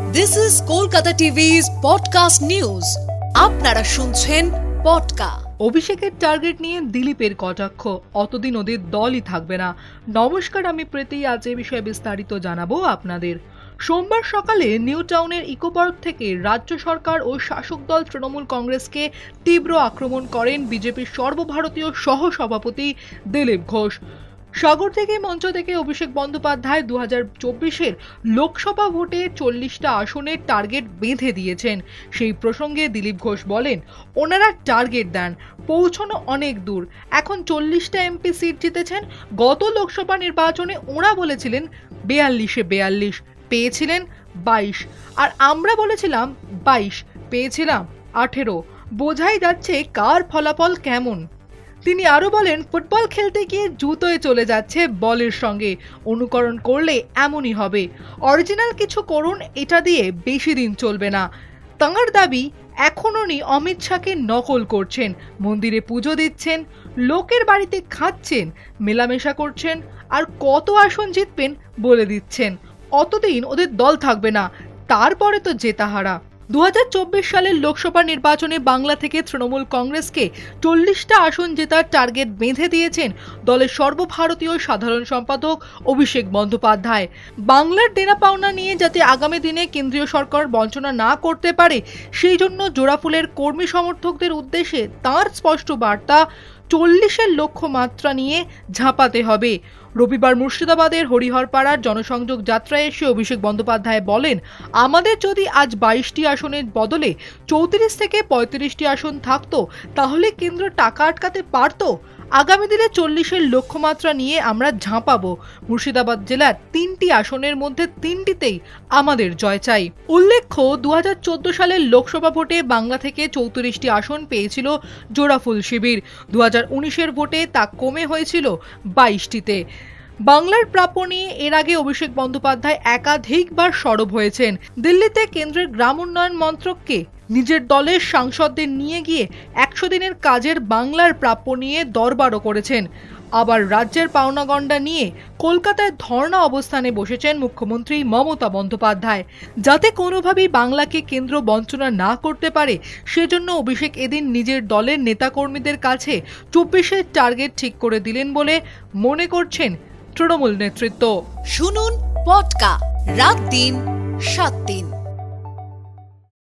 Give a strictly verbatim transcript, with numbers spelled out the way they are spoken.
This is Kolkata TV's podcast news. আপনারা শুনছেন পডকা। অভিষেকের টার্গেট নিয়ে দিলীপের কটাক্ষ, অতদিন ওদের দলই থাকবে না। নমস্কার, আমি প্রীতি। আজ এই বিষয়ে বিস্তারিত জানাবো আপনাদের। সোমবার সকালে নিউ টাউনের ইকো পার্ক থেকে রাজ্য সরকার ও শাসক দল তৃণমূল কংগ্রেসকে তীব্র আক্রমণ করেন বিজেপির সর্বভারতীয় সহ সভাপতি দিলীপ ঘোষ। সাগর থেকে মঞ্চ থেকে অভিষেক বন্দ্যোপাধ্যায় দু হাজার চব্বিশের লোকসভা ভোটে চল্লিশটা আসনের টার্গেট বেঁধে দিয়েছেন। সেই প্রসঙ্গে দিলীপ ঘোষ বলেন, ওনারা টার্গেট দেন, পৌঁছানো অনেক দূর। এখন চল্লিশটা এমপি সিট জিতেছেন। গত লোকসভা নির্বাচনে ওরা বলেছিলেন বেয়াল্লিশে বেয়াল্লিশ, পেয়েছিলেন বাইশ, আর আমরা বলেছিলাম বাইশ, পেয়েছিলাম আঠেরো। বোঝাই যাচ্ছে কার ফলাফল কেমন। তিনি আরো বলেন, ফুটবল খেলতে গিয়ে জুতোয় চলে যাচ্ছে বলের সঙ্গে, অনুকরণ করলে এমনই হবে। অরিজিনাল কিছু করুন, এটা দিয়ে বেশি দিন চলবে না। তাঁর দাবি, এখন উনি অমিত শাহকে নকল করছেন, মন্দিরে পুজো দিচ্ছেন, লোকের বাড়িতে খাচ্ছেন, মেলামেশা করছেন, আর কত আসন জিতবেন বলে দিচ্ছেন। অতদিন ওদের দল থাকবে না, তারপরে তো জেতাহারা। দু হাজার চব্বিশ সালের লোকসভা নির্বাচনে বাংলা থেকে তৃণমূল কংগ্রেসকে চল্লিশটা আসন জেতার টার্গেট বেঁধে দিয়েছেন দলের সর্বভারতীয় সাধারণ সম্পাদক অভিষেক বন্দ্যোপাধ্যায়। বাংলার দেনা পাওনা নিয়ে যাতে আগামী দিনে কেন্দ্রীয় সরকার বঞ্চনা না করতে পারে, সেই জন্য জোড়াফুলের কর্মী সমর্থকদের উদ্দেশ্যে তাঁর স্পষ্ট বার্তা, চল্লিশের লক্ষ্যমাত্রা নিয়ে ঝাঁপাতে হবে। রবিবার মুর্শিদাবাদের হরিহরপাড়ার জনসংযোগ যাত্রায় এসে অভিষেক বন্দ্যোপাধ্যায় বলেন, আমাদের যদি আজ বাইশটি আসনের বদলে চৌত্রিশ থেকে পঁয়ত্রিশটি আসন থাকতো, তাহলে কেন্দ্র টাকা আটকাতে পারত। আগামী দিনে চল্লিশের লক্ষ্যমাত্রা নিয়ে আমরা ঝাঁপাবো। মুর্শিদাবাদ জেলার তিনটি আসনের মধ্যে তিনটিতেই আমাদের জয় চাই। উল্লেখ্য, দু হাজার চোদ্দ সালের লোকসভা ভোটে বাংলা থেকে চৌত্রিশটি আসন পেয়েছিল জোড়াফুল শিবির। দু হাজার উনিশের ভোটে তা কমে হয়েছিল বাইশটিতে। বাংলার প্রাপ্য নিয়ে এর আগে অভিষেক বন্দ্যোপাধ্যায় একাধিকবার সরব হয়েছেন। দিল্লিতে কেন্দ্রের গ্রাম উন্নয়ন মন্ত্রককে নিজের দলের সাংসদদের নিয়ে গিয়ে একশো দিনের কাজের বাংলার প্রাপ্য নিয়ে দরবারও করেছেন। আবার রাজ্যের পাওনাগণ্ডা নিয়ে কলকাতায় ধর্ণা অবস্থানে বসেছেন মুখ্যমন্ত্রী মমতা বন্দ্যোপাধ্যায়, যাতে কোনোভাবেই বাংলাকে কেন্দ্র বঞ্চনা না করতে পারে। সেজন্য অভিষেক এদিন নিজের দলের নেতাকর্মীদের কাছে চব্বিশের টার্গেট ঠিক করে দিলেন বলে মনে করছেন তৃণমূল নেতৃত্ব। শুনুন পডকা, রাত দিন সাত দিন।